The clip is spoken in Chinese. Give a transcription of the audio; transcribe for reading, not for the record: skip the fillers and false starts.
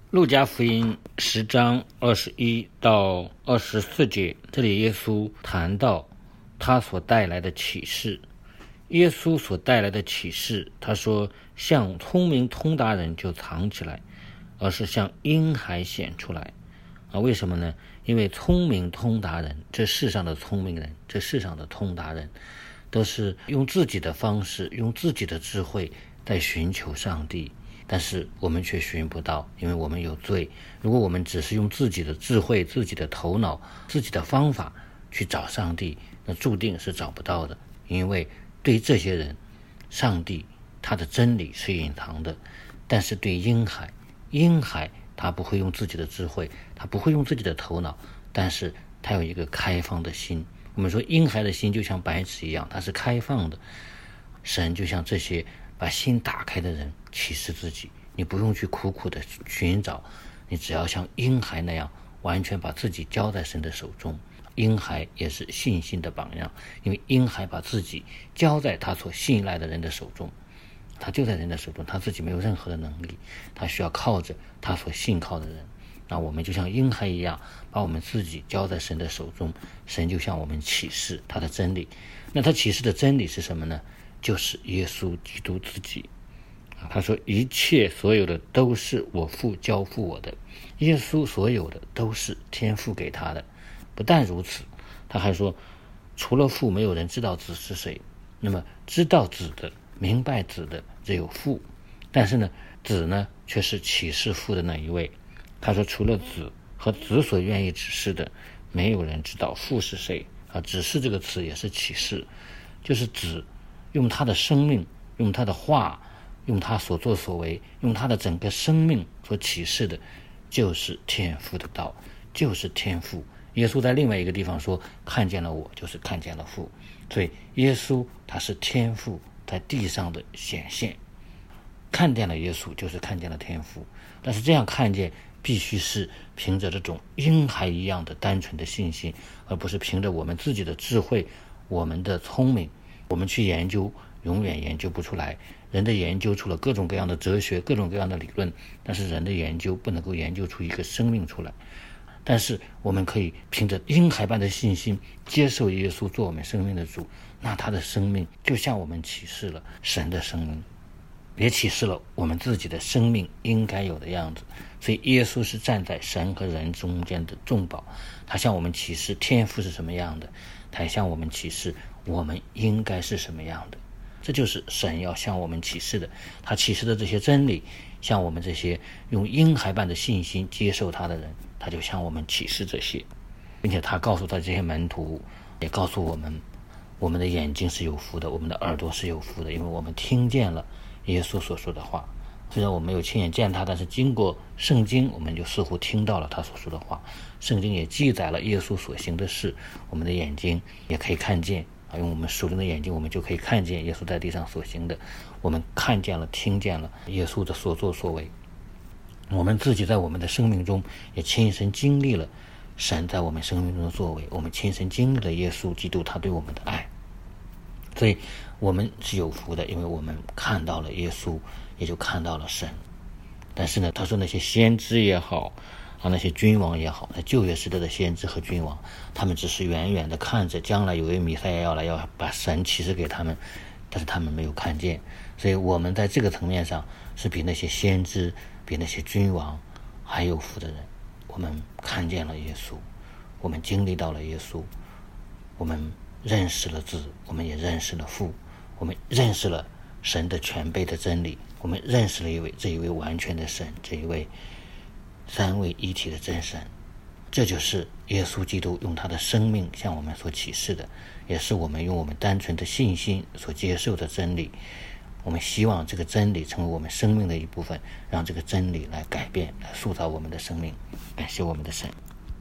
路加福音10章21到24节，这里耶稣谈到他所带来的启示。耶稣所带来的启示，他说向聪明通达人就藏起来，而是向婴孩显出来。为什么呢？因为聪明通达人，这世上的聪明人，这世上的通达人，都是用自己的方式，用自己的智慧在寻求上帝，但是我们却寻不到，因为我们有罪。如果我们只是用自己的智慧、自己的头脑、自己的方法去找上帝，那注定是找不到的。因为对这些人，上帝他的真理是隐藏的，但是对婴孩他不会用自己的智慧，他不会用自己的头脑，但是他有一个开放的心。我们说婴孩的心就像白纸一样，它是开放的。神就像这些把心打开的人启示自己，你不用去苦苦的寻找，你只要像婴孩那样完全把自己交在神的手中。婴孩也是信心的榜样，因为婴孩把自己交在他所信赖的人的手中，他就在人的手中，他自己没有任何的能力，他需要靠着他所信靠的人。那我们就像婴孩一样，把我们自己交在神的手中，神就向我们启示他的真理。那他启示的真理是什么呢？就是耶稣基督自己。他说一切所有的都是我父交付我的，耶稣所有的都是天父给他的。不但如此，他还说除了父没有人知道子是谁，那么知道子的明白子的只有父，但是呢子呢却是启示父的那一位。他说除了子和子所愿意指示的，没有人知道父是谁。指示这个词也是启示，就是子用他的生命，用他的话，用他所作所为，用他的整个生命所启示的，就是天父的道，就是天父。耶稣在另外一个地方说看见了我就是看见了父，所以耶稣他是天父在地上的显现。看见了耶稣就是看见了天父，但是这样看见必须是凭着这种婴孩一样的单纯的信心，而不是凭着我们自己的智慧，我们的聪明，我们去研究永远研究不出来。人的研究出了各种各样的哲学，各种各样的理论，但是人的研究不能够研究出一个生命出来。但是我们可以凭着婴孩般的信心接受耶稣做我们生命的主，那他的生命就向我们启示了神的生命，也启示了我们自己的生命应该有的样子。所以耶稣是站在神和人中间的重宝，他向我们启示天父是什么样的，他也向我们启示我们应该是什么样的。这就是神要向我们启示的，他启示的这些真理，向我们这些用婴孩般的信心接受他的人，他就向我们启示这些，并且他告诉他这些门徒，也告诉我们，我们的眼睛是有福的，我们的耳朵是有福的，因为我们听见了耶稣所说的话。虽然我没有亲眼见他，但是经过圣经，我们就似乎听到了他所说的话。圣经也记载了耶稣所行的事，我们的眼睛也可以看见，用我们属灵的眼睛，我们就可以看见耶稣在地上所行的。我们看见了听见了耶稣的所作所为，我们自己在我们的生命中也亲身经历了神在我们生命中的作为，我们亲身经历了耶稣基督他对我们的爱。所以我们是有福的，因为我们看到了耶稣，也就看到了神。但是呢，他说那些先知也好，那些君王也好，在旧约时代的先知和君王，他们只是远远的看着将来有位弥赛亚要来，要把神启示给他们，但是他们没有看见。所以我们在这个层面上是比那些先知，比那些君王还有福的人。我们看见了耶稣，我们经历到了耶稣，我们认识了子，我们也认识了父，我们认识了神的全备的真理，我们认识了这一位完全的神，这一位三位一体的真神。这就是耶稣基督用他的生命向我们所启示的，也是我们用我们单纯的信心所接受的真理。我们希望这个真理成为我们生命的一部分，让这个真理来改变，来塑造我们的生命。感谢我们的神。